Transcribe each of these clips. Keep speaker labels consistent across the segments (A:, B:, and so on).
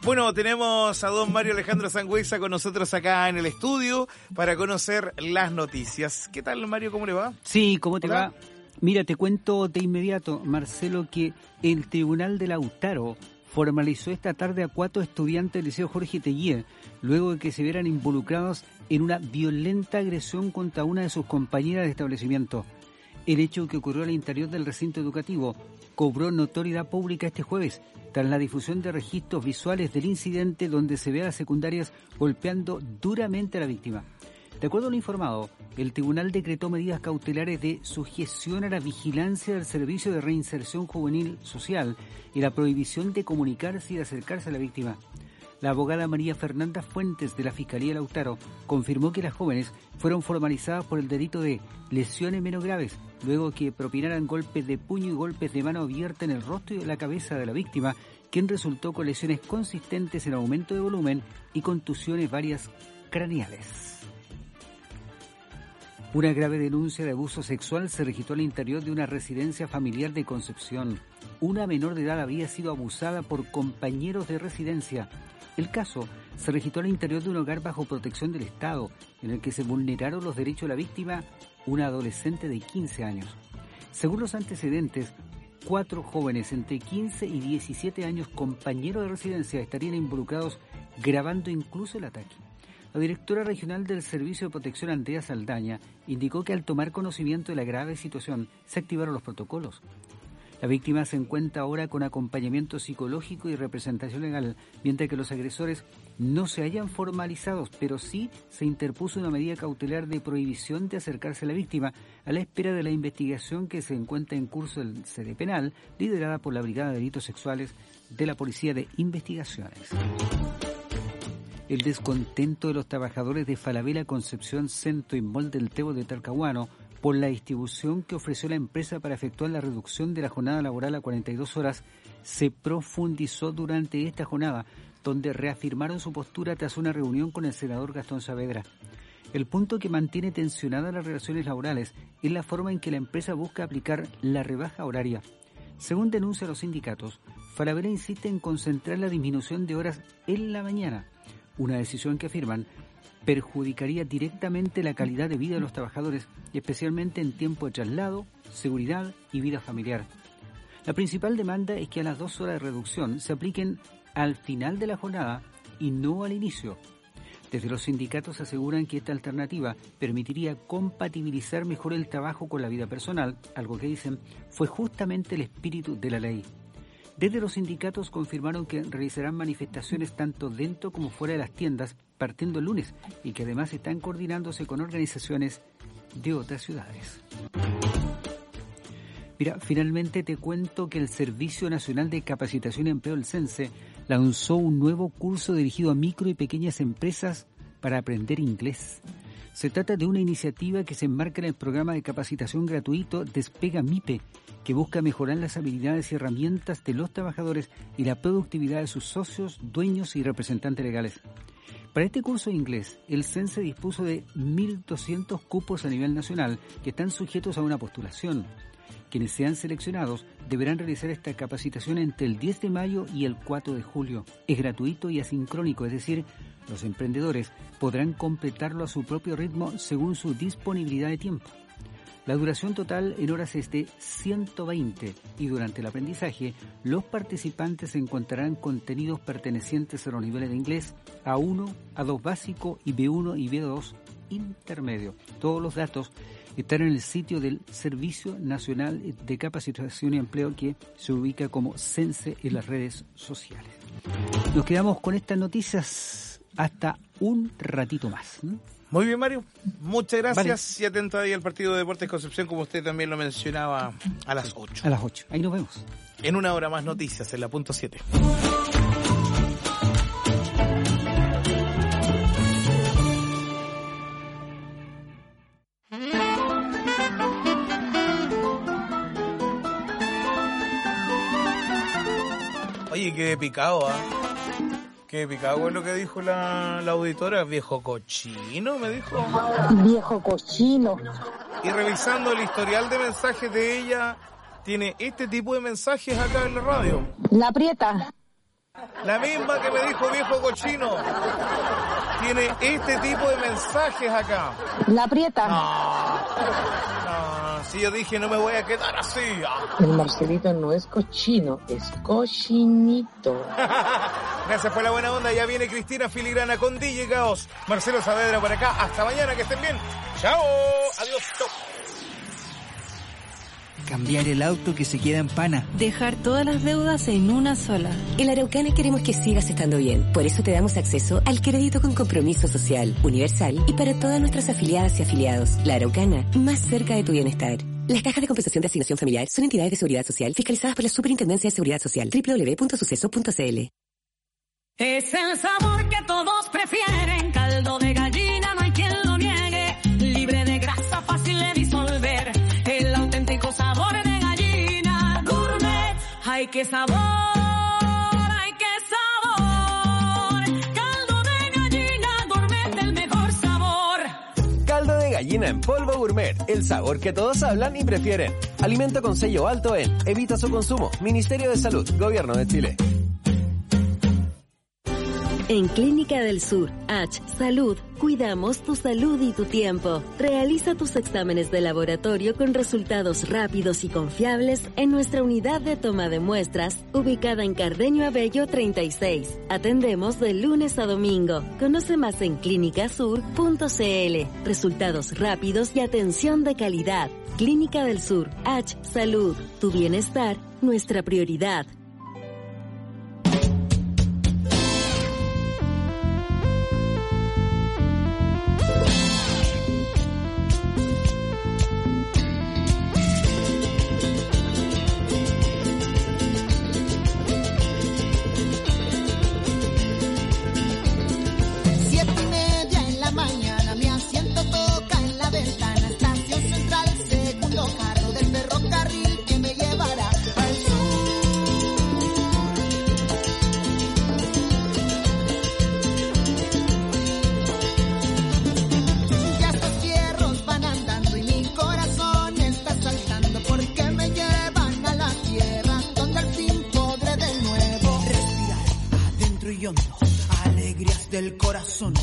A: Bueno, tenemos a don Mario Alejandro Sangüesa con nosotros acá en el estudio para conocer las noticias. ¿Qué tal, Mario? ¿Cómo le va?
B: Sí, ¿cómo te
A: Hola.
B: va? Mira, te cuento de inmediato, Marcelo, que el Tribunal de Lautaro formalizó esta tarde a 4 estudiantes del Liceo Jorge Teillier, luego de que se vieran involucrados en una violenta agresión contra una de sus compañeras de establecimiento. El hecho que ocurrió al interior del recinto educativo cobró notoriedad pública este jueves, tras la difusión de registros visuales del incidente donde se ve a las secundarias golpeando duramente a la víctima. De acuerdo a lo informado, el tribunal decretó medidas cautelares de sujeción a la vigilancia del Servicio de Reinserción Juvenil Social y la prohibición de comunicarse y de acercarse a la víctima. La abogada María Fernanda Fuentes de la Fiscalía de Lautaro confirmó que las jóvenes fueron formalizadas por el delito de lesiones menos graves, luego que propinaran golpes de puño y golpes de mano abierta en el rostro y en la cabeza de la víctima, quien resultó con lesiones consistentes en aumento de volumen y contusiones varias craneales. Una grave denuncia de abuso sexual se registró al interior de una residencia familiar de Concepción. Una menor de edad había sido abusada por compañeros de residencia. El caso se registró al interior de un hogar bajo protección del Estado, en el que se vulneraron los derechos de la víctima, una adolescente de 15 años. Según los antecedentes, 4 jóvenes entre 15 y 17 años, compañeros de residencia, estarían involucrados grabando incluso el ataque. La directora regional del Servicio de Protección, Andrea Saldaña, indicó que al tomar conocimiento de la grave situación, se activaron los protocolos. La víctima se encuentra ahora con acompañamiento psicológico y representación legal, mientras que los agresores no se hayan formalizados, pero sí se interpuso una medida cautelar de prohibición de acercarse a la víctima, a la espera de la investigación que se encuentra en curso del sede penal, liderada por la Brigada de Delitos Sexuales de la Policía de Investigaciones. El descontento de los trabajadores de Falabella Concepción Centro y Mall del Tebo de Talcahuano por la distribución que ofreció la empresa para efectuar la reducción de la jornada laboral a 42 horas se profundizó durante esta jornada, donde reafirmaron su postura tras una reunión con el senador Gastón Saavedra. El punto que mantiene tensionadas las relaciones laborales es la forma en que la empresa busca aplicar la rebaja horaria. Según denuncian los sindicatos, Falabella insiste en concentrar la disminución de horas en la mañana, una decisión que afirman perjudicaría directamente la calidad de vida de los trabajadores, especialmente en tiempo de traslado, seguridad y vida familiar. La principal demanda es que a las 2 horas de reducción se apliquen al final de la jornada y no al inicio. Desde los sindicatos aseguran que esta alternativa permitiría compatibilizar mejor el trabajo con la vida personal, algo que dicen fue justamente el espíritu de la ley. Desde los sindicatos confirmaron que realizarán manifestaciones tanto dentro como fuera de las tiendas partiendo el lunes y que además están coordinándose con organizaciones de otras ciudades. Mira, finalmente te cuento que el Servicio Nacional de Capacitación y Empleo, el CENSE, lanzó un nuevo curso dirigido a micro y pequeñas empresas para aprender inglés. Se trata de una iniciativa que se enmarca en el programa de capacitación gratuito Despega MIPE, que busca mejorar las habilidades y herramientas de los trabajadores y la productividad de sus socios, dueños y representantes legales. Para este curso de inglés, el CENSE dispuso de 1.200 cupos a nivel nacional que están sujetos a una postulación. Quienes sean seleccionados deberán realizar esta capacitación entre el 10 de mayo y el 4 de julio. Es gratuito y asincrónico, es decir, los emprendedores podrán completarlo a su propio ritmo según su disponibilidad de tiempo. La duración total en horas es de 120 y durante el aprendizaje los participantes encontrarán contenidos pertenecientes a los niveles de inglés A1, A2 básico y B1 y B2 intermedio. Todos los datos están en el sitio del Servicio Nacional de Capacitación y Empleo, que se ubica como CENSE en las redes sociales. Nos quedamos con estas noticias hasta un ratito más.
A: Muy bien, Mario. Muchas gracias.
B: Vale.
A: Y atento ahí al partido de Deportes Concepción, como usted también lo mencionaba, a las 8.
B: A las 8. Ahí nos vemos.
A: En una hora más noticias, en la punto 7. Oye, qué picado, Qué picado es lo que dijo la auditora. Viejo cochino, me dijo.
C: Viejo cochino.
A: Y revisando el historial de mensajes de ella, tiene este tipo de mensajes acá en la radio.
C: La aprieta.
A: La misma que me dijo viejo cochino. Tiene este tipo de mensajes acá.
C: La aprieta.
A: No, si yo dije no me voy a quedar así.
C: El Marcelito no es cochino, es cochinito.
A: Gracias por la buena onda. Ya viene Cristina Filigrana con DJ Caos. Marcelo Saavedra por acá. Hasta mañana, que estén bien. Chao. Adiós. Chao.
D: Cambiar el auto que se queda en pana.
E: Dejar todas las deudas en una sola.
F: En La Araucana queremos que sigas estando bien. Por eso te damos acceso al crédito con compromiso social, universal y para todas nuestras afiliadas y afiliados. La Araucana, más cerca de tu bienestar. Las cajas de compensación de asignación familiar son entidades de seguridad social fiscalizadas por la Superintendencia de Seguridad Social. www.suceso.cl.
G: Es el sabor que todos prefieren. Caldo de gallina, no hay quien lo niegue. Libre de grasa, fácil de disolver. El auténtico sabor de gallina. Gourmet, ¡ay qué sabor! ¡Ay qué sabor! Caldo de gallina, gourmet, el mejor sabor.
H: Caldo de gallina en polvo gourmet, el sabor que todos hablan y prefieren. Alimento con sello alto en Evita su consumo. Ministerio de Salud, Gobierno de Chile.
I: En Clínica del Sur, H Salud, cuidamos tu salud y tu tiempo. Realiza tus exámenes de laboratorio con resultados rápidos y confiables en nuestra unidad de toma de muestras, ubicada en Cardenio Abello 36. Atendemos de lunes a domingo. Conoce más en clinicasur.cl. Resultados rápidos y atención de calidad. Clínica del Sur, H Salud, tu bienestar, nuestra prioridad.
D: Alegrías del corazón.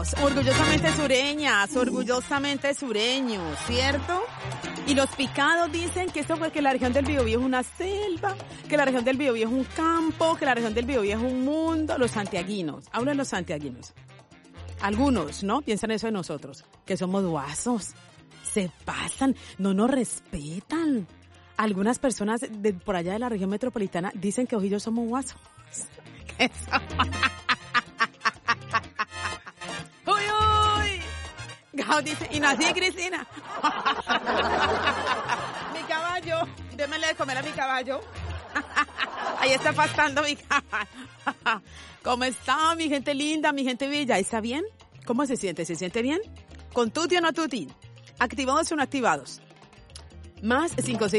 J: somos orgullosamente sureños, ¿cierto? Y los picados dicen que esto fue que la región del Biobío es una selva, que la región del Biobío es un campo, que la región del Biobío es un mundo. Los santiaguinos, hablan los santiaguinos. Algunos, ¿no? Piensan eso de nosotros, que somos guasos. Se pasan, no nos respetan. Algunas personas de por allá de la región metropolitana dicen que Ojillos somos guasos. ¡Uy! Gao dice, y no así, Cristina. Mi caballo, démele de comer a mi caballo. Ahí está pastando mi caballo. ¿Cómo está, mi gente linda, mi gente bella? ¿Está bien? ¿Cómo se siente? ¿Se siente bien? ¿Con tuti o no tuti? ¿Activados o no activados? Más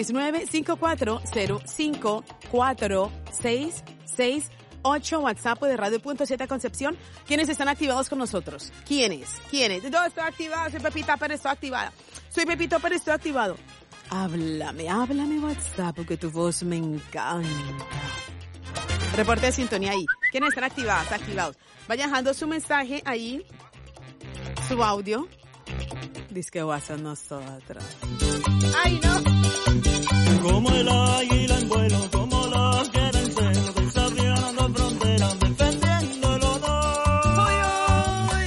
J: 569-5405-4668, WhatsApp de Radio.Z Concepción. ¿Quiénes están activados con nosotros? ¿Quiénes? Yo estoy activada, soy Pepita Pérez, estoy activada. Soy Pepito Pérez, estoy activado. Háblame WhatsApp, porque tu voz me encanta. Reporte de sintonía ahí. ¿Quiénes están activados? Vayan dejando su mensaje ahí, su audio. Dice que WhatsApp nosotros. ¡Ay, no!
K: Como el águila en vuelo, como la que era en celo, desafiando fronteras, defendiendo el honor.
J: ¡Uy!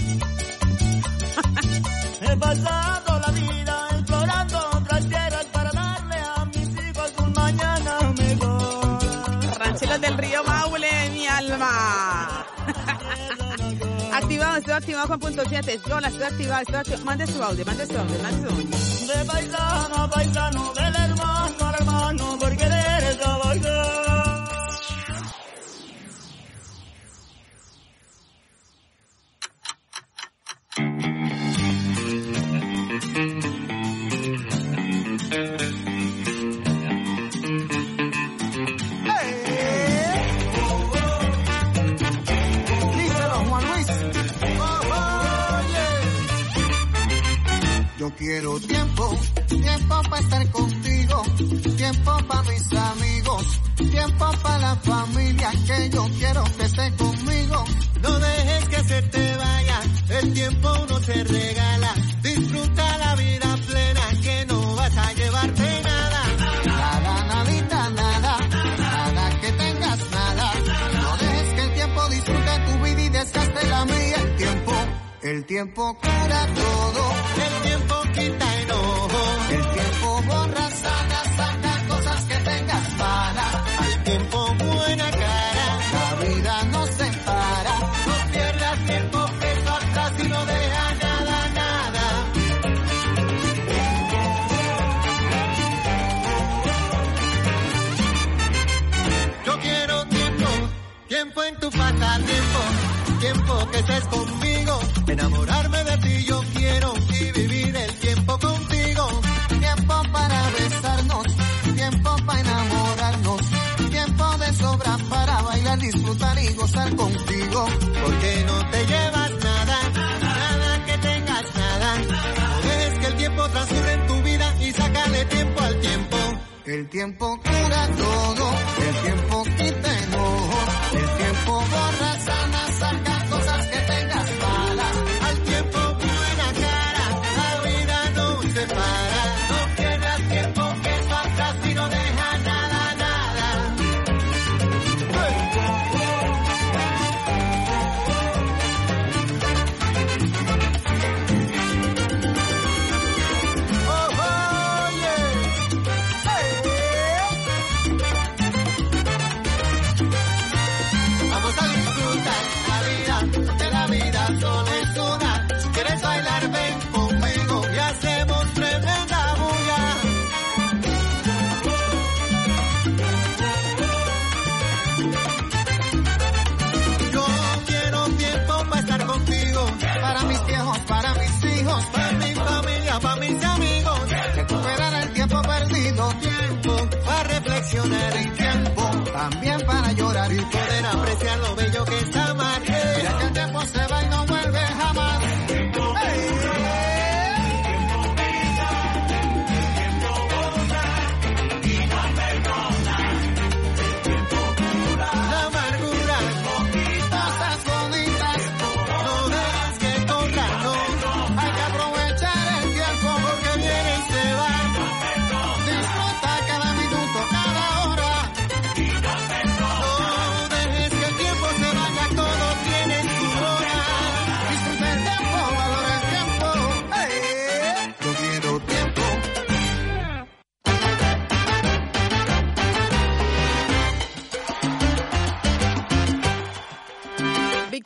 K: He pasado la vida explorando otras tierras para darle a mis hijos un mañana mejor.
J: Rancheros del río Maule, mi alma. Estoy activado con punto 7. Yo la estoy activado. Mande su audio.
K: De paisano a paisano, del hermano al hermano, por querer trabajar.
L: Yo quiero tiempo para estar contigo, tiempo para mis amigos, tiempo para la familia, que yo quiero que esté conmigo.
K: No dejes que se te vaya, el tiempo no se regala, disfruta la vida plena, que no vas a llevarte nada.
L: Nada, nadita, nada que tengas nada. No dejes que el tiempo disfrute tu vida y desgaste la mía. El tiempo cura todo,
K: el tiempo quita enojo,
L: el tiempo borra, saca cosas que tengas malas,
K: al tiempo buena cara,
L: la vida no se para,
K: no pierdas tiempo que eso atrás y no deja nada. Yo quiero tiempo en tu pasatiempo, tiempo que estés conmigo, enamorarme de ti yo quiero y vivir el tiempo contigo.
L: Tiempo para besarnos, tiempo para enamorarnos, tiempo de sobra para bailar, disfrutar y gozar contigo.
K: Porque no te llevas nada que tengas nada. No dejes que el tiempo transcurra en tu vida y sácale tiempo al tiempo.
L: El tiempo cura todo, el tiempo quita enojos, el tiempo borra, saca cosas que tengas malas.
K: Al tiempo buena cara, la vida no se para. No pierdas tiempo que eso atrás y no deja nada. Vamos a disfrutar.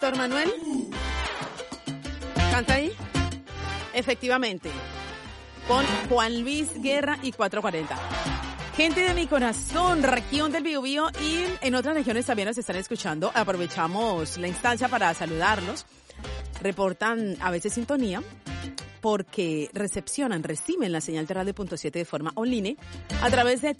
J: Víctor Manuel? ¿Canta ahí? Efectivamente. Con Juan Luis Guerra y 440. Gente de mi corazón, región del Biobío y en otras regiones también nos están escuchando. Aprovechamos la instancia para saludarlos. Reportan a veces sintonía porque reciben la señal de Radio.7 de forma online a través de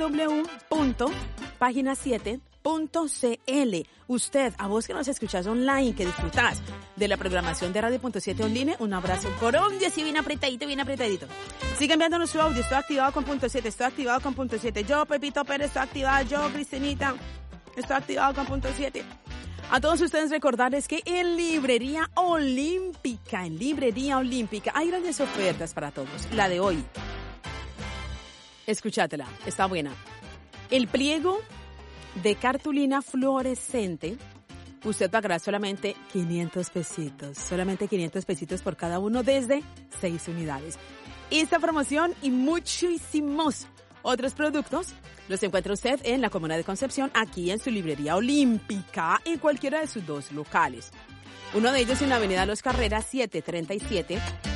J: www.pagina7.cl. Usted, a vos que nos escuchás online, que disfrutás de la programación de Radio.7 online, un abrazo Colombia, así bien apretadito, bien apretadito. Sigue enviándonos su audio, estoy activado con .7, estoy activado con .7. Yo, Pepito Pérez, estoy activada, yo, Cristinita, estoy activado con .7. A todos ustedes recordarles que en Librería Olímpica, hay grandes ofertas para todos. La de hoy, escúchatela, está buena. El pliego de cartulina fluorescente, usted pagará solamente 500 pesitos por cada uno desde 6 unidades. Esta promoción y muchísimos otros productos los encuentra usted en la Comuna de Concepción, aquí en su Librería Olímpica, en cualquiera de sus 2 locales. Uno de ellos en la Avenida Los Carreras 737,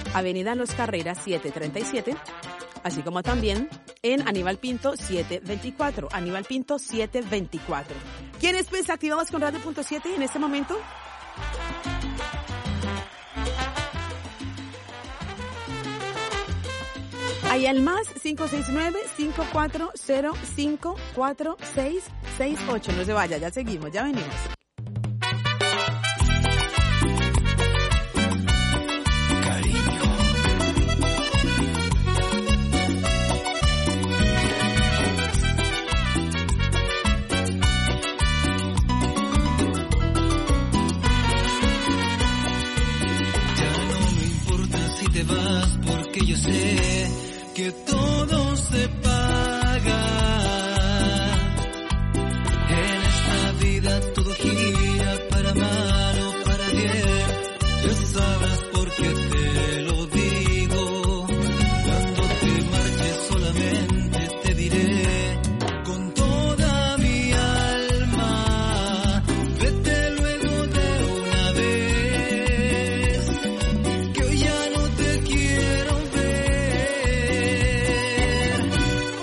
J: así como también en Aníbal Pinto 724, ¿Quiénes pues activados con Radio.7 en este momento? Hay al más 569-5405-4668. No se vaya, ya seguimos, ya venimos.
M: Porque yo sé que todo se paga. En esta vida todo gira para mal o para bien. Ya sabrás por qué te lo digo. Cuando te marches solamente te diré con toda mi alma: vete luego de una vez, que hoy ya no te quiero ver.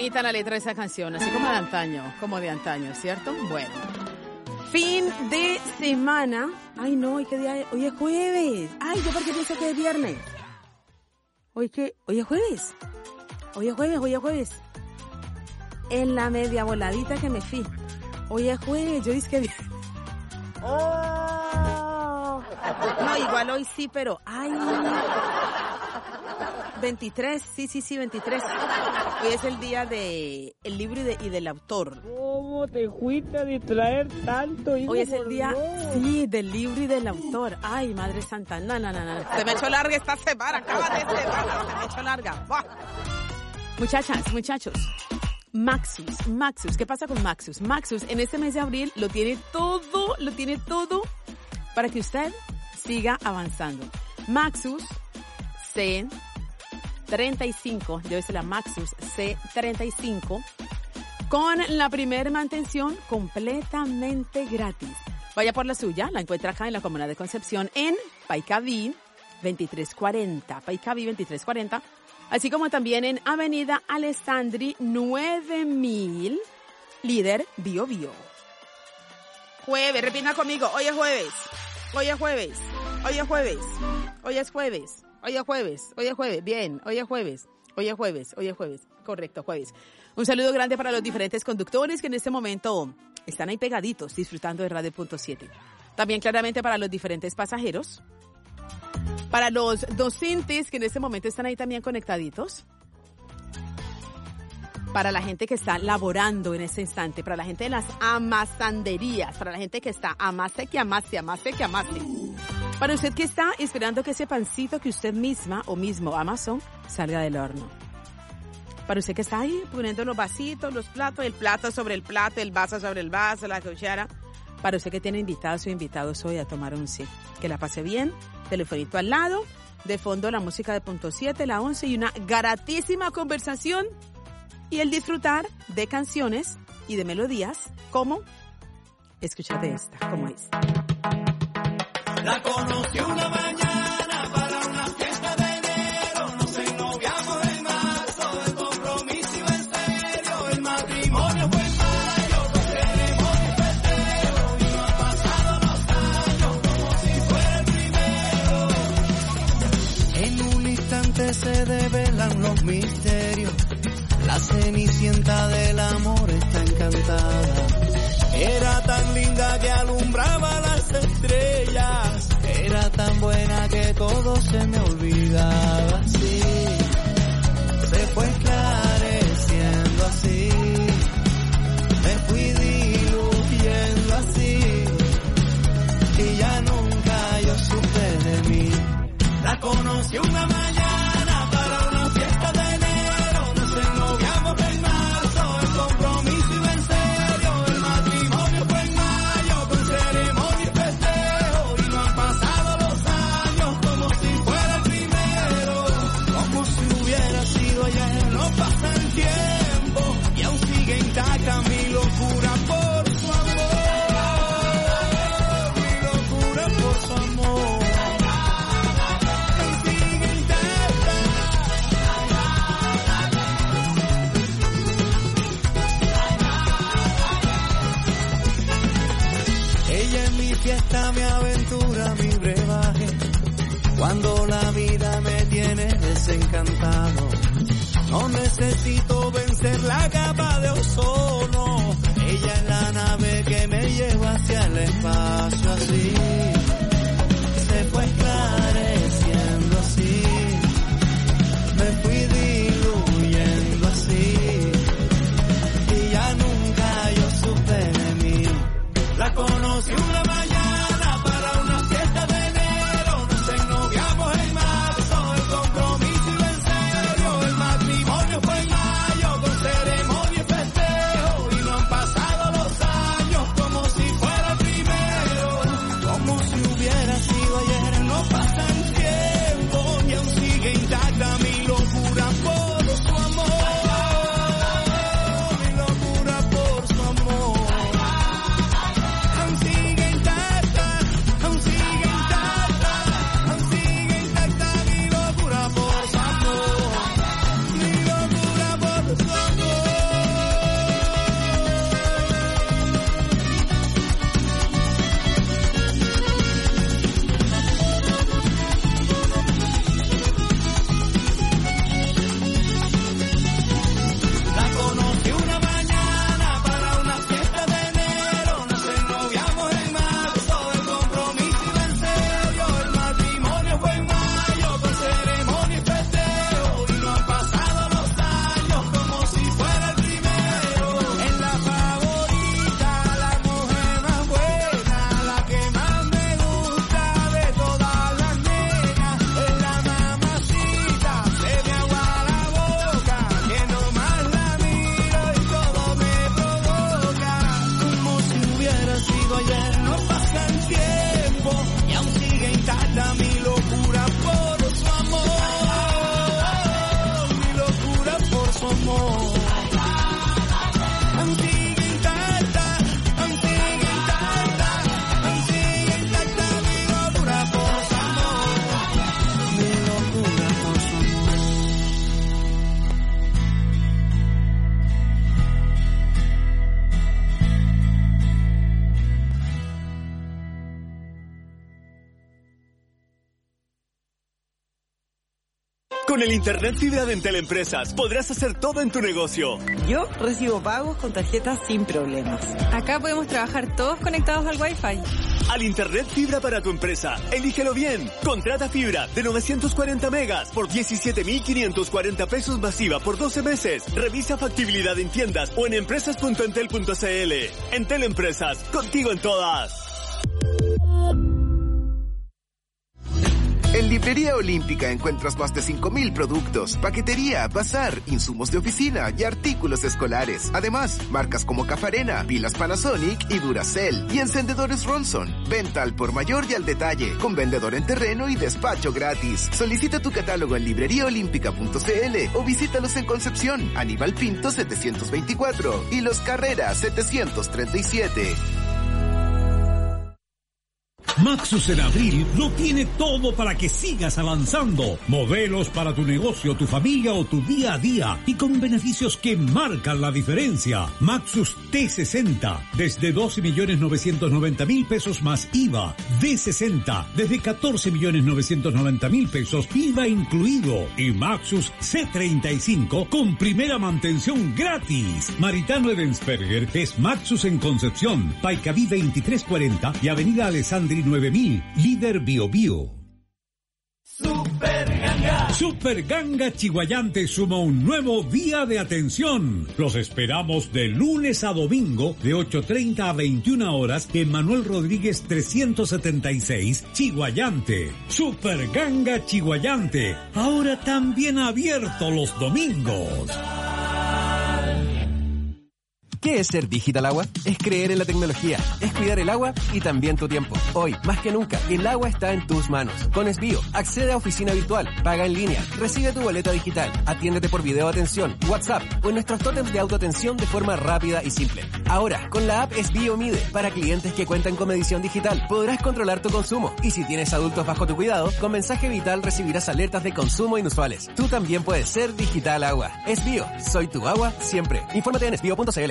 J: bonita la letra de esa canción, así como de antaño, ¿cierto? Bueno. Fin de semana. Ay, no, ¿y qué día es? Hoy es jueves. Ay, ¿yo por qué pienso que es viernes? Hoy es jueves. Hoy es jueves. En la media voladita que me fui. Hoy es jueves, yo dije que viernes. Oh. No, igual hoy sí, pero ay. 23, sí, 23. Hoy es el día del libro y del autor.
N: ¿Cómo te fuiste a distraer tanto, hijo?
J: Hoy es el día, sí, del libro y del autor. Ay, Madre Santa, no. Se me ha hecho larga esta semana, acaba de semana, se me ha hecho larga. ¡Buah! Muchachos. Maxus, ¿qué pasa con Maxus? Maxus en este mes de abril lo tiene todo para que usted siga avanzando. Maxus C35, debe ser la Maxus C35, con la primer mantención completamente gratis. Vaya por la suya, la encuentra acá en la Comuna de Concepción en Paicaví 2340, así como también en Avenida Alessandri 9000, líder Bio. Jueves, repita conmigo, hoy es jueves. Bien, hoy es jueves. Correcto, jueves. Un saludo grande para los diferentes conductores que en este momento están ahí pegaditos disfrutando de Radio.7. También claramente para los diferentes pasajeros. Para los docentes que en este momento están ahí también conectaditos. Para la gente que está laborando en este instante. Para la gente de las amasanderías. Para la gente que está amase. Para usted que está esperando que ese pancito que usted misma o mismo Amazon salga del horno. Para usted que está ahí poniendo los vasitos, los platos, el plato sobre el plato, el vaso sobre el vaso, la cuchara. Para usted que tiene invitados o invitados hoy a tomar un sí. Que la pase bien, telefonito al lado, de fondo la música de Punto 7, la 11 y una gratísima conversación y el disfrutar de canciones y de melodías como, escúchate esta, como es.
M: La conocí una mañana para una fiesta de enero, nos ennoviamos en marzo, el compromiso iba en serio, el matrimonio fue en mayo, con ceremonia y festejo, y no han pasado los años como si fuera el primero. En un instante se develan los misterios, la cenicienta del amor está encantada. Era tan linda que alumbraba las estrellas, era tan buena que todo se me olvidaba así. Se fue esclareciendo así, me fui diluyendo así, y ya nunca yo supe de mí. La conocí una mañana para una fiesta de enero, nos ennoviamos en marzo, el compromiso iba en serio, el matrimonio fue en mayo, con ceremonia y festejo, y no han pasado los años como si fuera el primero, como si hubiera sido ayer, no pasa el tiempo, y aún sigue intacta mi locura por su amor, mi locura por su amor. Fiesta, mi aventura, mi brebaje, cuando la vida me tiene desencantado, no necesito vencer la capa de ozono, ella es la nave que me lleva hacia el espacio así, se fue esclareciendo así, me fui diluyendo así, y ya nunca yo supe de mí. La conocí una mañana para una fiesta de enero, nos ennoviamos en marzo, el compromiso iba en serio, el matrimonio fue en mayo, con ceremonia y festejo, y no han pasado los años como si fuera el primero, como
O: Con el internet fibra de Entel Empresas podrás hacer todo en tu negocio.
P: Yo recibo pagos con tarjetas sin problemas.
E: Acá podemos trabajar todos conectados al Wi-Fi.
O: Al internet fibra para tu empresa. Elígelo bien. Contrata fibra de 940 megas por 17.540 pesos masiva por 12 meses. Revisa factibilidad en tiendas o en empresas.entel.cl. Entel Empresas, contigo en todas.
Q: En Librería Olímpica encuentras más de 5.000 productos, paquetería, bazar, insumos de oficina y artículos escolares. Además, marcas como Cafarena, pilas Panasonic y Duracell y encendedores Ronson. Venta al por mayor y al detalle, con vendedor en terreno y despacho gratis. Solicita tu catálogo en libreriaolímpica.cl o visítalos en Concepción, Aníbal Pinto 724 y Los Carreras 737.
R: Maxus en abril lo tiene todo para que sigas avanzando. Modelos para tu negocio, tu familia o tu día a día y con beneficios que marcan la diferencia. Maxus T60 desde 12.990.000 pesos más IVA. D60 desde 14.990.000 pesos IVA incluido. Y Maxus C35 con primera mantención gratis. Maritano Edensperger es Maxus en Concepción, Paicaví 2340 y Avenida Alessandri 9000, líder Bio Bio. Super Ganga Chiguayante suma un nuevo día de atención. Los esperamos de lunes a domingo de 8:30 a 21 horas en Manuel Rodríguez 376, Chiguayante. Super Ganga Chiguayante, ahora también abierto los domingos.
H: ¿Qué es ser Digital Agua? Es creer en la tecnología, es cuidar el agua y también tu tiempo. Hoy, más que nunca, el agua está en tus manos. Con Esbio, accede a oficina virtual, paga en línea, recibe tu boleta digital, atiéndete por video atención, WhatsApp o en nuestros tótems de autoatención de forma rápida y simple. Ahora, con la app Esbio Mide, para clientes que cuentan con medición digital, podrás controlar tu consumo. Y si tienes adultos bajo tu cuidado, con mensaje vital recibirás alertas de consumo inusuales. Tú también puedes ser Digital Agua. Esbio, soy tu agua siempre. Infórmate en esbio.cl.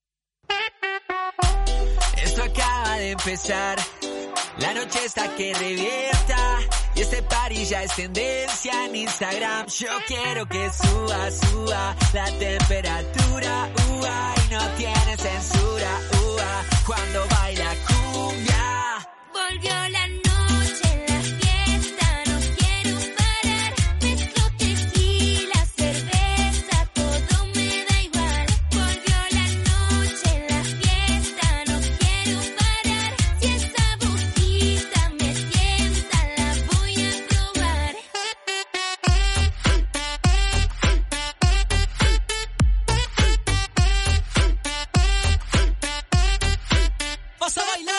S: Esto acaba de empezar, la noche está que revienta y este party ya es tendencia en Instagram. Yo quiero que suba, suba la temperatura, y no tiene censura, cuando baila cumbia.
T: Volvió la noche, la fiesta, no quiero parar, mezclo tequila, cerveza, todo me da igual. Volvió la noche, la fiesta, no quiero parar, si esa boquita me tienta, la voy a probar.
S: Vas a bailar.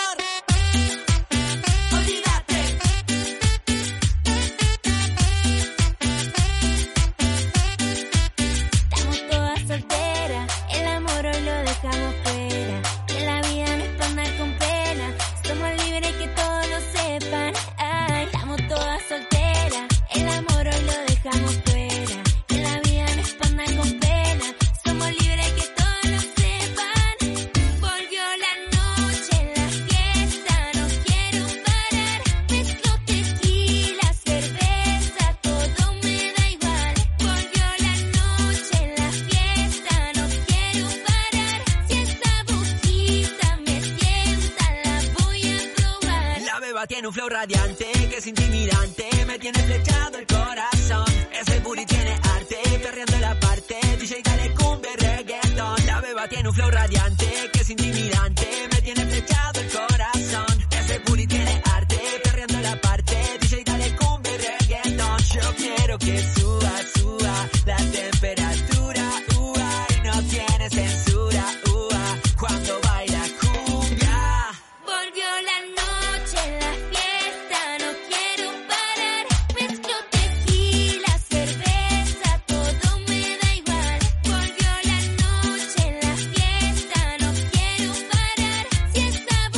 T: Estamos todas solteras, el amor hoy lo dejamos fuera, que la vida no es para andar con pena, somos libres que todos lo sepan. Ay, estamos todas solteras, el amor hoy lo dejamos fuera, que la vida no es para andar con pena, somos libres que todos lo sepan. Volvió la noche, la fiesta, no quiero parar, mezclo tequila, cerveza, todo me da igual. Volvió la noche, la fiesta, no quiero parar, si esa boquita me tienta, la voy a probar.
S: La beba tiene un flow radiante que es intimidante, me tiene flechado el corazón. Ese booty tiene arte, perreando la parte, DJ dale cumbia y reggaeton. La beba tiene un flow radiante que es intimidante, me tiene flechado el corazón. Ese booty tiene arte, perreando la parte, DJ dale cumbia y reggaeton. Yo quiero que suba, suba la temperatura, y no tiene censura, cuando baila cumbia.
T: Volvió la noche, la fiesta, no quiero parar, mezclo tequila, cerveza, todo me da igual. Volvió la noche, la fiesta, no quiero parar, si esa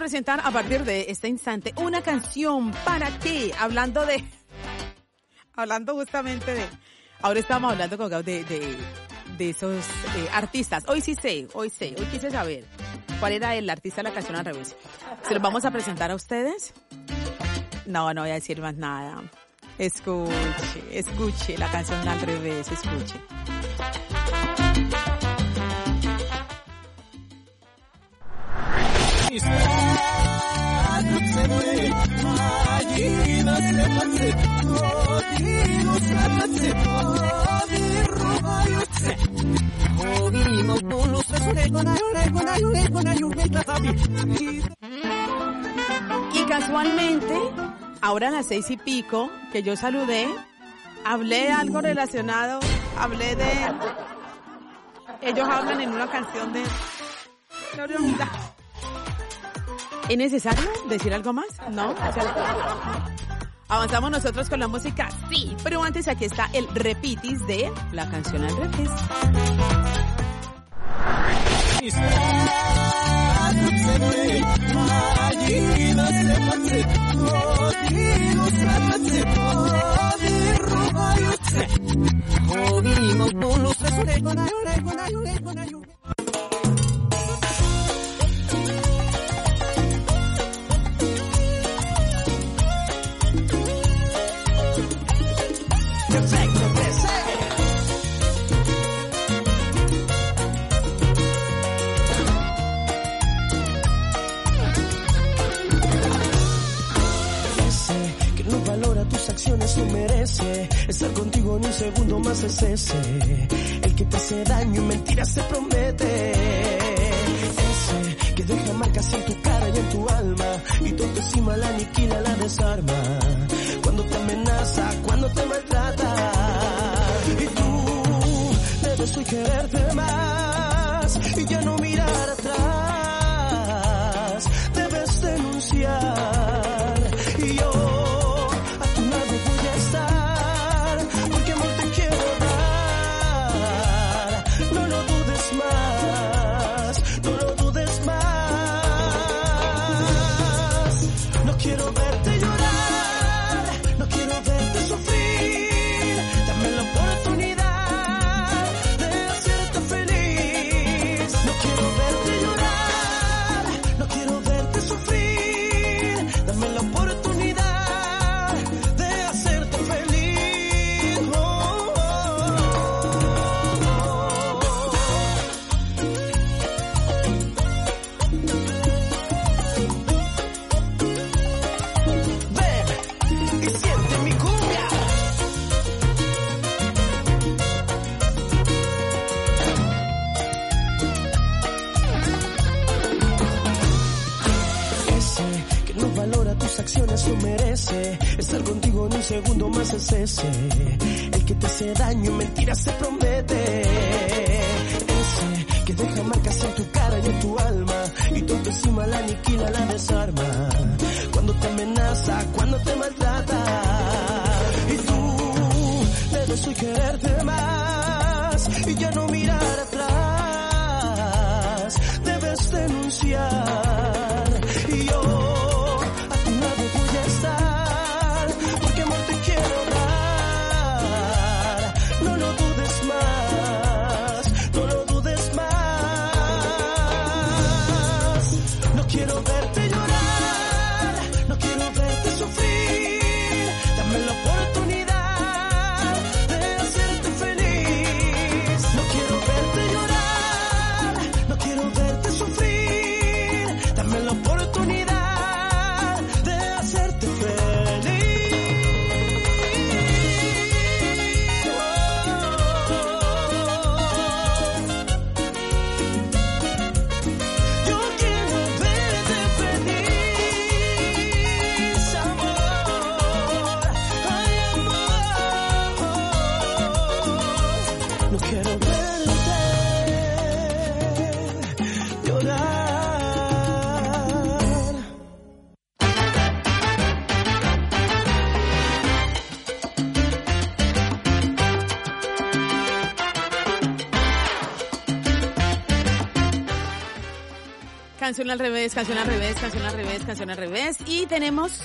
J: presentar a partir de este instante una canción para qué, hablando justamente de, ahora estamos hablando con Gao de esos artistas. Hoy quise saber cuál era el artista de la canción al revés. ¿Se los vamos a presentar a ustedes? No voy a decir más nada. Escuche la canción al revés, escuche. Y casualmente, ahora a las 6:00 que yo saludé, hablé de algo relacionado, ellos hablan en una canción de... ¿Es necesario decir algo más? ¿No? ¿Avanzamos nosotros con la música? Sí, pero antes aquí está el repitis de la canción al revés.
U: Acciones lo merece, estar contigo ni un segundo más es ese, el que te hace daño y mentiras se promete, ese que deja marcas en tu cara y en tu alma, y tu autoestima la aniquila, la desarma, cuando te amenaza, cuando te maltrata, y tú debes hoy quererte más, y ya no mirar atrás, debes denunciar, y yo acciones lo merece, estar contigo ni un segundo más es ese, el que te hace daño y mentiras se promete, ese que deja marcas en tu cara y en tu alma, y tu autoestima la aniquila, la desarma, cuando te amenaza, cuando te maltrata, y tú debes hoy quererte más, y ya no mirar atrás, debes denunciar, y yo feliz.
J: Canción al revés, canción al revés, canción al revés, canción al revés. Y tenemos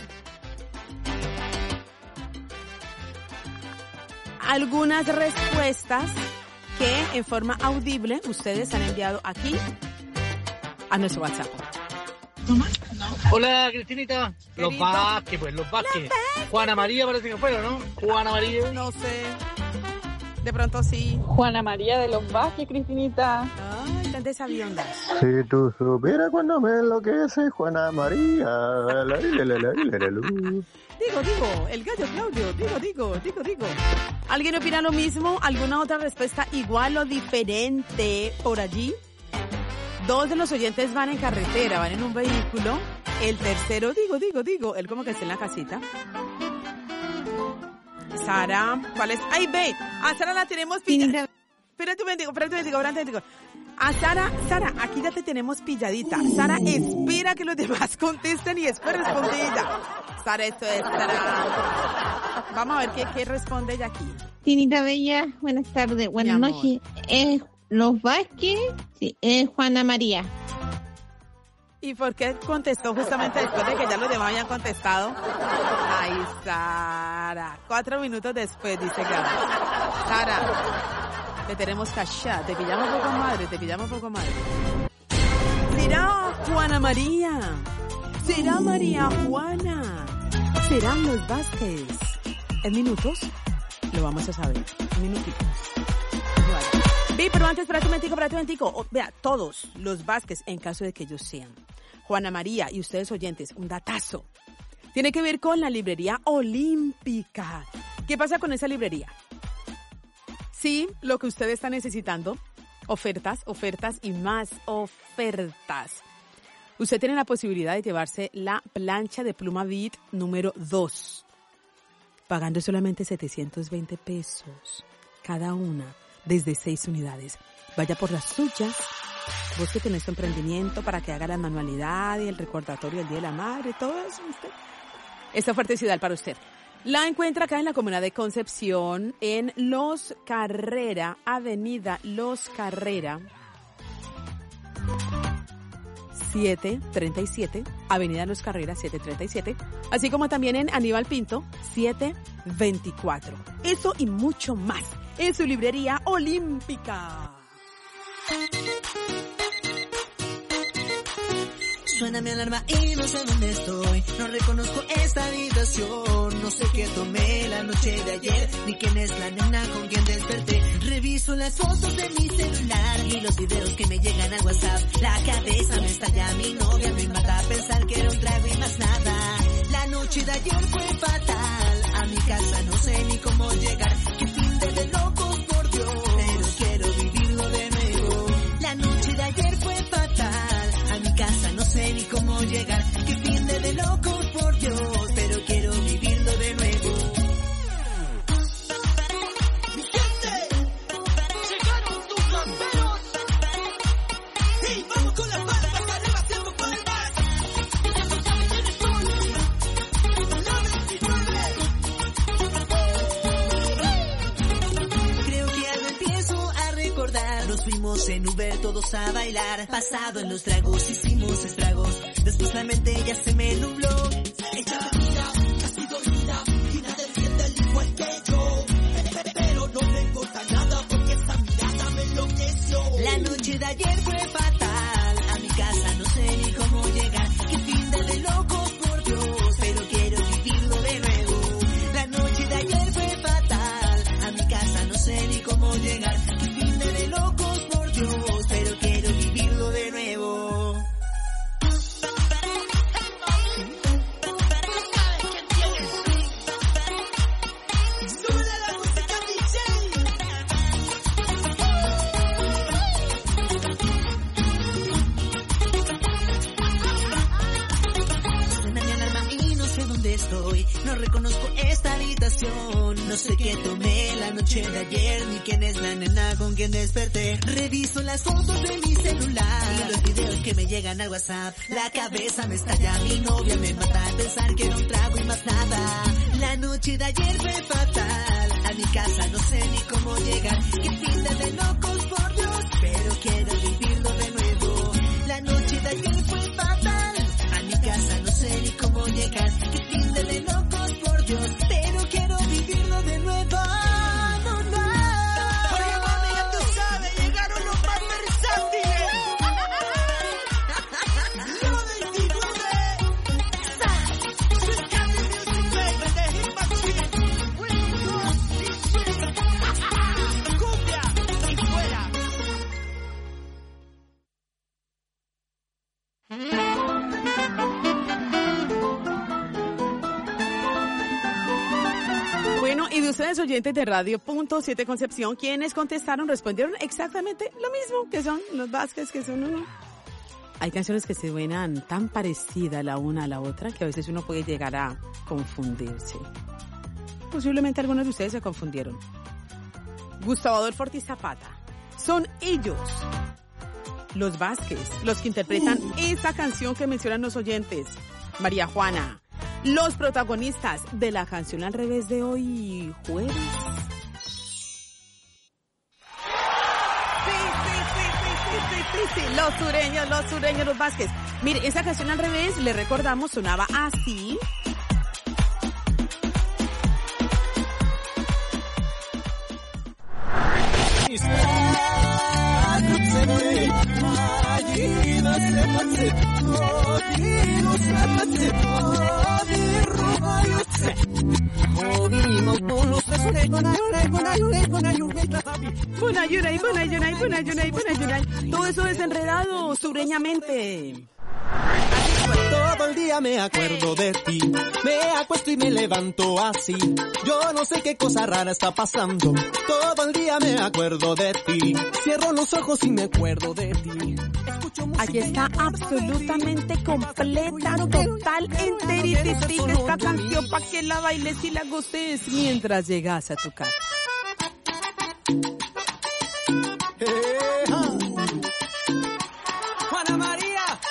J: algunas respuestas que en forma audible ustedes han enviado aquí a nuestro WhatsApp.
B: Hola, Cristinita. Los Vázquez, pues, los Vázquez. Juana María parece que fueron, ¿no? Juana María.
J: No sé. De pronto sí.
V: Juana María de los Vázquez, Cristinita.
J: Ay, tan desaviondas.
W: Si tú supieras cuando me enloquece, Juana María.
J: Digo, el gallo Claudio, digo. ¿Alguien opina lo mismo? ¿Alguna otra respuesta igual o diferente por allí? 2 de los oyentes van en carretera, van en un vehículo. El tercero, digo, él como que está en la casita. Sara, ¿cuál es? ¡Ay, ve! A Sara la tenemos pillada. Espérate un momentico. A Sara, aquí ya te tenemos pilladita. Sara, espera que los demás contesten y después responde ella. Sara, esto es Sara. Vamos a ver qué responde ella aquí.
V: Cristinita Bella, buenas tardes, buenas noches. Los Vázquez, sí, Juana María.
J: ¿Y por qué contestó justamente después de que ya los demás habían contestado? Ay, Sara. 4 minutos después, dice Gaby. Sara, te tenemos cachada. Te pillamos poco madre. ¿Será Juana María? ¿Será María Juana? ¿Serán los Vázquez? ¿En minutos? Lo vamos a saber. Minutitos. Vi, pero antes, espérate un momentico. Vea, todos los Vázquez, en caso de que ellos sean Juana María y ustedes oyentes, un datazo. Tiene que ver con la librería Olímpica. ¿Qué pasa con esa librería? Sí, lo que usted está necesitando, ofertas y más ofertas. Usted tiene la posibilidad de llevarse la plancha de pluma Beat número 2, pagando solamente 720 pesos cada una, desde 6 unidades. Vaya por las suyas, busque en este emprendimiento para que haga la manualidad y el recordatorio del Día de la Madre, todo eso. Esta oferta es ideal para usted. La encuentra acá en la comuna de Concepción, en Los Carrera, Avenida Los Carrera 737, Avenida Los Carrera 737, así como también en Aníbal Pinto 724. Eso y mucho más en su librería Olímpica.
X: Suena mi alarma y no sé dónde estoy. No reconozco esta habitación. No sé qué tomé la noche de ayer, ni quién es la nena con quien desperté. Reviso las fotos de mi celular y los videos que me llegan a WhatsApp. La cabeza me estalla, mi novia me mata a pensar que era un trago y más nada. La noche de ayer fue fatal. A mi casa no sé ni cómo llegar. Qué fin de locos, por Dios. Pero quiero vivirlo de nuevo. La noche de ayer fue fatal. A mi casa no sé ni cómo llegar. Qué fin de locos, por Dios. Pero quiero vivirlo de nuevo. Mi gente, llegaron tus camperos. Y vamos con las palmas arriba haciendo palmas. Creo que algo empiezo a recordar. Nos fuimos en Uber todos a bailar. Pasado en los tragos hicimos estragos. Después la mente ya se me nubló. Ella mira, casi dormida, y nada entiende al igual que yo. Pero no le importa nada porque esta mirada me enloqueció. La noche de ayer fue fatal. A mi casa no sé ni cómo llegar. Qué fin de locos, por Dios. Pero quiero vivirlo de nuevo. La noche de ayer fue fatal. A mi casa no sé ni cómo llegar. Qué fin de locos, por Dios. Pero quiero vivirlo de nuevo. Estoy, no reconozco esta habitación. No sé qué tomé la noche de ayer, ni quién es la nena con quien desperté. Reviso las fotos de mi celular y los videos que me llegan al WhatsApp. La cabeza me estalla, mi novia me mata a pensar que era un trago y más nada. La noche de ayer fue fatal. A mi casa no sé ni cómo llegar. Qué fin de locos, por Dios, pero quiero vivirlo de nuevo. La noche de ayer fue
J: y de ustedes oyentes de Radio.7 Concepción, quienes contestaron, respondieron exactamente lo mismo, que son los Vázquez, que son uno. Hay canciones que se suenan tan parecidas la una a la otra que a veces uno puede llegar a confundirse. Posiblemente algunos de ustedes se confundieron. Gustavo Adolfo Ortiz Zapata. Son ellos, los Vázquez, los que interpretan esta canción que mencionan los oyentes. María Juana, los protagonistas de la canción al revés de hoy jueves. Sí, los sureños, los Vázquez. Mire, esa canción al revés, le recordamos, sonaba así. Todo eso desenredado sureñamente.
U: Todo el día me acuerdo de ti, me acuesto y me levanto así. Yo no sé qué cosa rara está pasando. Todo el día me acuerdo de ti, cierro los ojos y me acuerdo de ti.
J: Aquí está absolutamente completa, total, enteritecita esta canción para que la bailes y la goces mientras llegas a tu casa.
U: Juana María.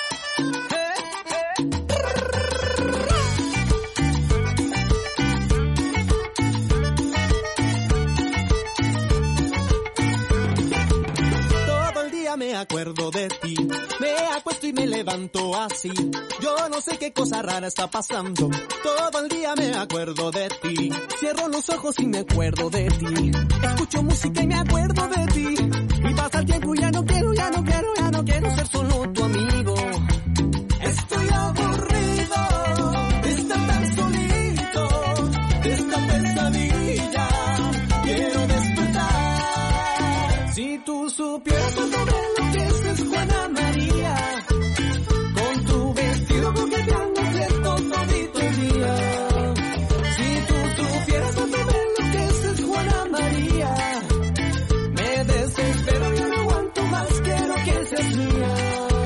U: Me acuerdo de ti, me acuesto y me levanto así. Yo no sé qué cosa rara está pasando. Todo el día me acuerdo de ti, cierro los ojos y me acuerdo de ti. Escucho música y me acuerdo de ti. Y pasa el tiempo y ya no quiero ser solo tu amigo. Estoy aburrido de estar tan solito, de esta pesadilla. Quiero despertar. Si tú supieras todo de Juana María, con tu vestido coqueteándote todito el día. Si tú supieras cuánto me enloqueces, Juana María, me desespero, yo no aguanto más, quiero que seas mía.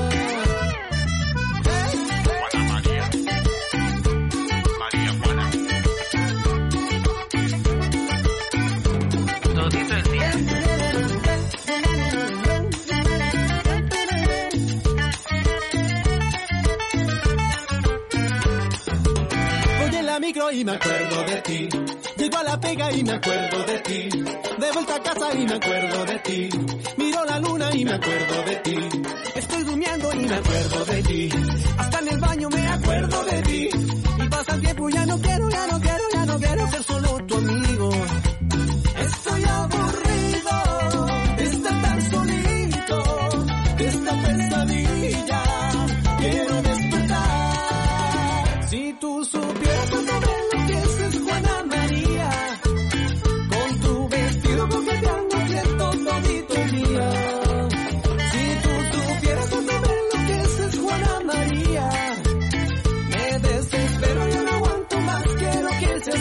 A: Juana María, María Juana, todito el día.
U: Micro y me acuerdo de ti, llego a la pega y me acuerdo de ti, de vuelta a casa y me acuerdo de ti, miro la luna y me acuerdo de ti, estoy durmiendo y me acuerdo de ti, hasta en el baño me acuerdo de ti, y pasa el tiempo y ya no quiero ser solo tu amigo. Estoy aburrido de estar tan solito, de esta pesadilla, quiero despertar. Si tú supieras cuánto me enloqueces, Juana María, con tu vestido coqueteándote todito el día. Si tú supieras cuánto me enloqueces, Juana María, me desespero, yo no aguanto más, quiero que seas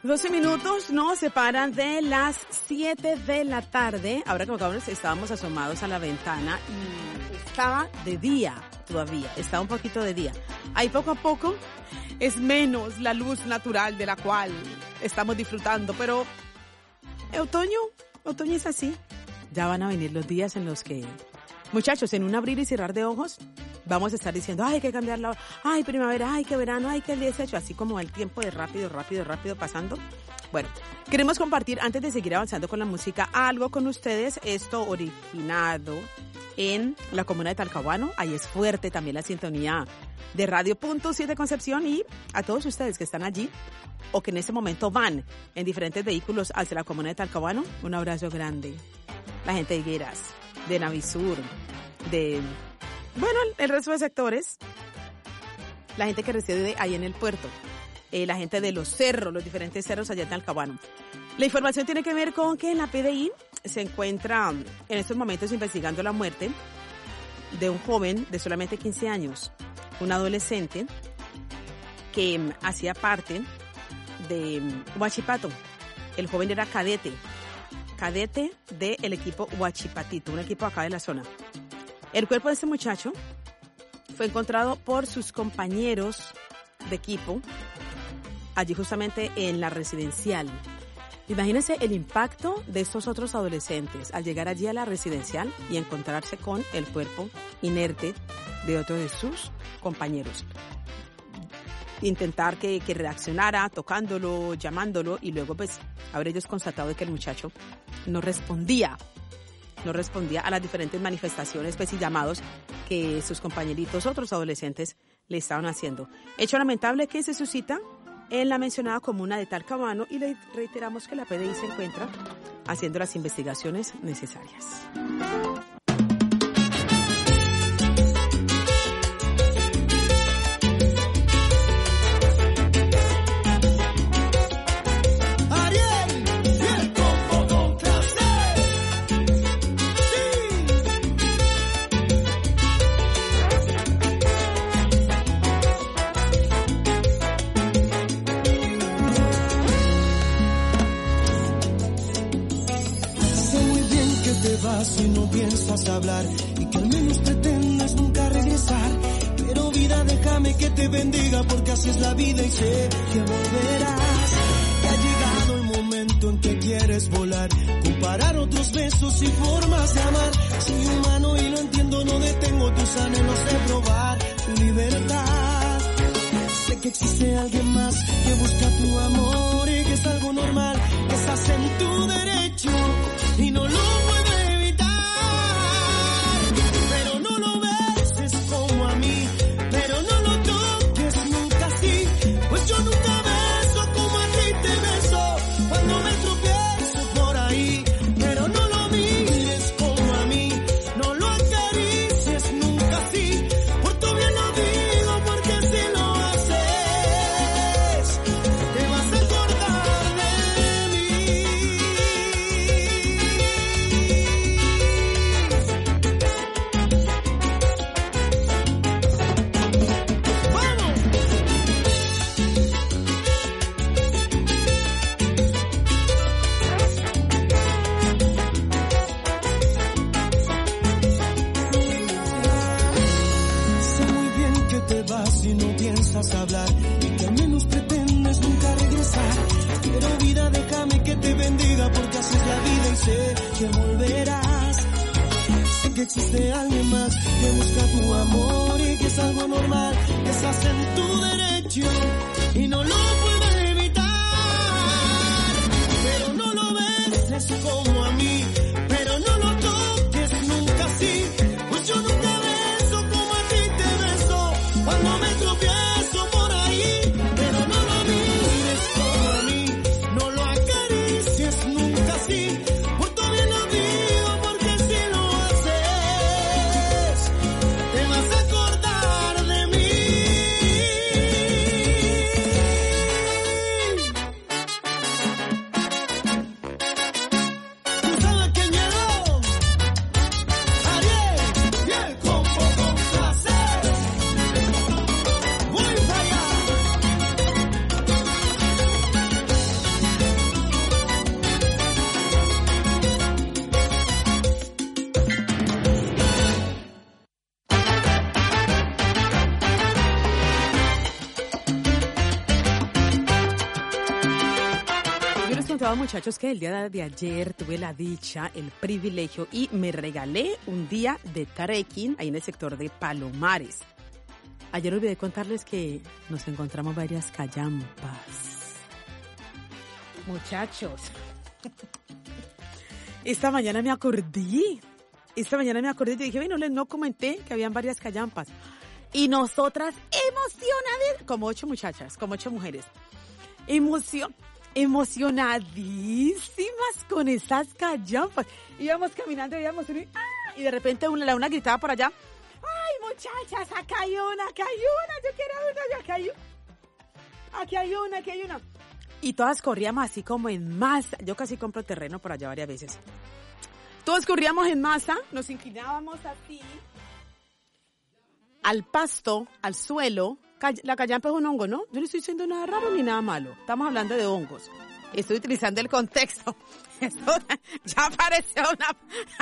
J: 12 minutos nos separan de las 7 de la tarde. Ahora que estábamos asomados a la ventana y estaba de día todavía, está un poquito de día. Ahí poco a poco es menos la luz natural de la cual estamos disfrutando, pero otoño es así. Ya van a venir los días en los que, muchachos, en un abrir y cerrar de ojos, vamos a estar diciendo, ay, hay que cambiar la hora, ay, primavera, ay, que verano, ay, que el 18, así como el tiempo de rápido pasando. Bueno, queremos compartir, antes de seguir avanzando con la música, algo con ustedes, esto originado en la comuna de Talcahuano. Ahí es fuerte también la sintonía de Radio.7 Concepción, y a todos ustedes que están allí o que en este momento van en diferentes vehículos hacia la comuna de Talcahuano, un abrazo grande. La gente de Higueras, de Navisur, de, bueno, el resto de sectores, la gente que reside ahí en el puerto, la gente de los cerros, los diferentes cerros allá en Talcahuano. La información tiene que ver con que la PDI se encuentra en estos momentos investigando la muerte de un joven de solamente 15 años, un adolescente que hacía parte de Huachipato. El joven era cadete del equipo Huachipatito, un equipo acá de la zona. El cuerpo de este muchacho fue encontrado por sus compañeros de equipo allí justamente en la residencial. Imagínense el impacto de estos otros adolescentes al llegar allí a la residencial y encontrarse con el cuerpo inerte de otro de sus compañeros. Intentar que reaccionara, tocándolo, llamándolo, y luego pues haber ellos constatado de que el muchacho no respondía a las diferentes manifestaciones pues y llamados que sus compañeritos, otros adolescentes, le estaban haciendo. Hecho lamentable que se suscita en la mencionada comuna de Talcahuano, y le reiteramos que la PDI se encuentra haciendo las investigaciones necesarias.
U: Si no piensas hablar y que al menos pretendes nunca regresar, pero vida, déjame que te bendiga, porque así es la vida y sé que volverás. Que ha llegado el momento en que quieres volar, comparar otros besos y formas de amar. Soy humano y lo entiendo, no detengo tus anhelos de probar tu libertad. Sé que existe alguien más que busca tu amor y que es algo normal, que estás en tu derecho y no lo puedes. Hablar y que al menos pretendes nunca regresar, pero vida, déjame que te bendiga, porque así es la vida y sé que volverás. Sé que existe alguien más que busca tu amor y que es algo normal, que estás en tu derecho y no lo puedes evitar. Pero no lo beses como a mí, pero no lo toques nunca así, pues yo nunca beso como a ti te beso cuando me tropiezo. Tú sabes
J: contado, muchachos, que el día de ayer tuve la dicha, el privilegio y me regalé un día de trekking ahí en el sector de Palomares. Ayer olvidé contarles que nos encontramos varias callampas. Muchachos, esta mañana me acordé y dije, bueno, no comenté que habían varias callampas. Y nosotras emocionadas, como 8 muchachas, como 8 mujeres, emocionadísimas con esas callampas. Íbamos caminando, y de repente una gritaba por allá, ¡ay, muchachas, acá hay una, yo quiero una, aquí hay una. Y todas corríamos así como en masa. Yo casi compro terreno por allá varias veces. Todos corríamos en masa, nos inclinábamos así, al pasto, al suelo. La callampa es un hongo, ¿no? Yo no estoy diciendo nada raro ni nada malo. Estamos hablando de hongos. Estoy utilizando el contexto. Esto ya pareció una...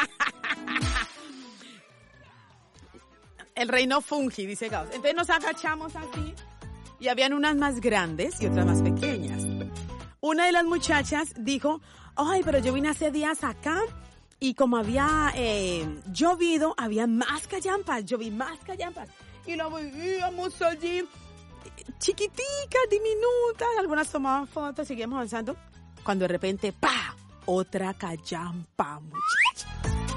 J: El reino fungi, dice Gauss. Entonces nos agachamos así y habían unas más grandes y otras más pequeñas. Una de las muchachas dijo, ay, pero yo vine hace días acá y como había llovido, había más callampas. Yo vi más callampas. Y la veíamos allí, chiquiticas, diminutas. Algunas tomaban fotos, seguíamos avanzando. Cuando de repente, ¡pa! Otra callampa, muchachos.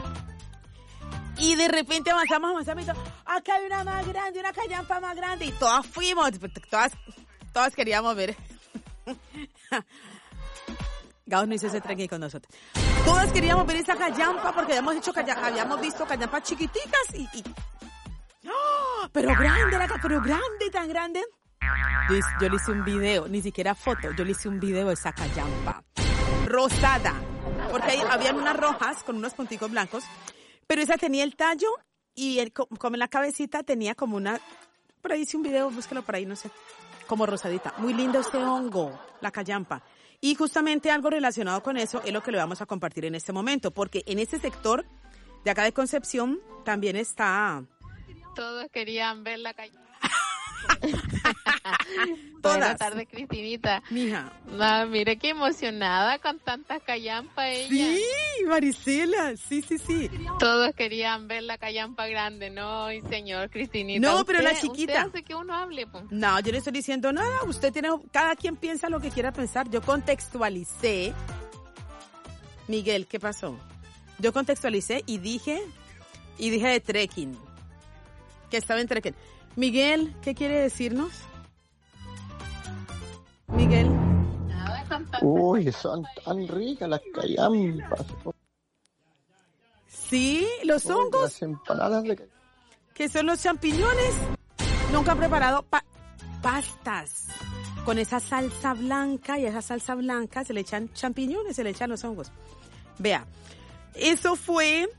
J: Y de repente avanzamos. Y todo, acá hay una más grande, una callampa más grande. Y todas fuimos, todas queríamos ver. Gauss no hizo ese trekking con nosotros. Todas queríamos ver esa callampa porque habíamos visto callampas chiquiticas y ¡oh! Pero grande, tan grande. Yo le hice un video, ni siquiera foto, yo le hice un video de esa callampa. Rosada. Porque ahí habían unas rojas con unos punticos blancos, pero esa tenía el tallo y como en la cabecita tenía como una... Por ahí hice un video, búsquelo por ahí, no sé. Como rosadita. Muy lindo este hongo, la callampa. Y justamente algo relacionado con eso es lo que le vamos a compartir en este momento, porque en este sector de acá de Concepción también está...
C: Todos querían ver la callampa.
J: Buenas
C: tardes, Cristinita.
J: Mija.
C: No, mire qué emocionada con tantas callampas ella.
J: Sí, Maricela, sí.
C: Todos querían ver la callampa grande, no, señor, Cristinita.
J: No, pero la chiquita.
C: Usted hace que uno hable, pues.
J: No, yo no estoy diciendo nada. Cada quien piensa lo que quiera pensar. Yo contextualicé. Miguel, ¿qué pasó? Yo contextualicé y dije de trekking. Que estaba en trekking. Miguel, ¿qué quiere decirnos? Miguel.
W: Uy, son tan ricas las callampas.
J: Sí, los hongos.
W: Las empanadas de...
J: ¿Qué son los champiñones? Nunca han preparado pastas con esa salsa blanca y a esa salsa blanca se le echan champiñones, se le echan los hongos. Vea, eso fue,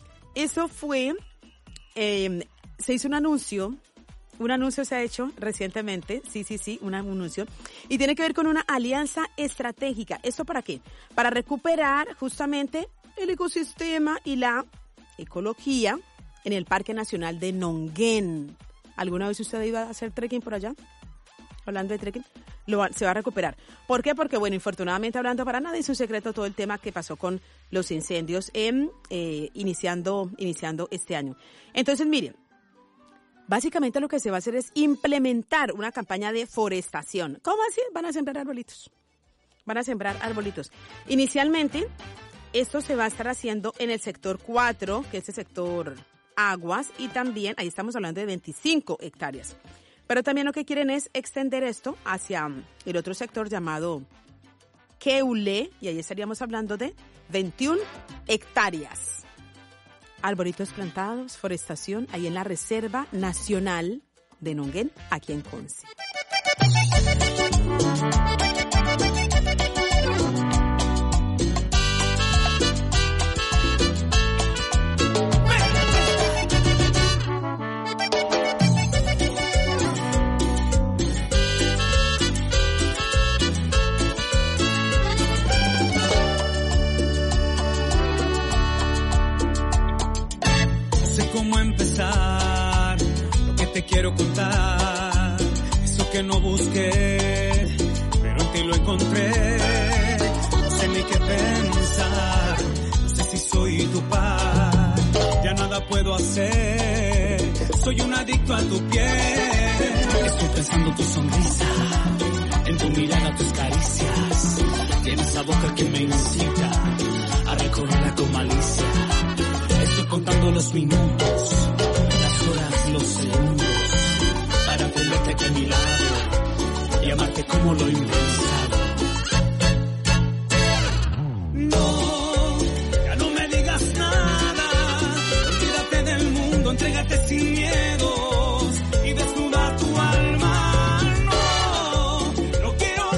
J: se hizo un anuncio se ha hecho recientemente, sí, un anuncio, y tiene que ver con una alianza estratégica. ¿Esto para qué? Para recuperar justamente el ecosistema y la ecología en el Parque Nacional de Nonguén. ¿Alguna vez usted iba a hacer trekking por allá? Hablando de trekking, se va a recuperar. ¿Por qué? Porque, bueno, infortunadamente hablando, para nada es un secreto todo el tema que pasó con los incendios iniciando este año. Entonces, miren, básicamente lo que se va a hacer es implementar una campaña de forestación. ¿Cómo así? Van a sembrar arbolitos. Inicialmente, esto se va a estar haciendo en el sector 4, que es el sector aguas, y también, ahí estamos hablando de 25 hectáreas. Pero también lo que quieren es extender esto hacia el otro sector llamado Queule, y ahí estaríamos hablando de 21 hectáreas. Arbolitos plantados, forestación, ahí en la Reserva Nacional de Nonguén, aquí en Conce.
M: Cómo empezar, lo que te quiero contar, eso que no busqué, pero en ti lo encontré. No sé sé ni qué pensar, no sé si soy tu par, ya nada puedo hacer, soy un adicto a tu piel. Estoy pensando tu sonrisa, en tu mirada, tus caricias, tienes esa boca que me incita a recorrerla con malicia. Estoy contando los minutos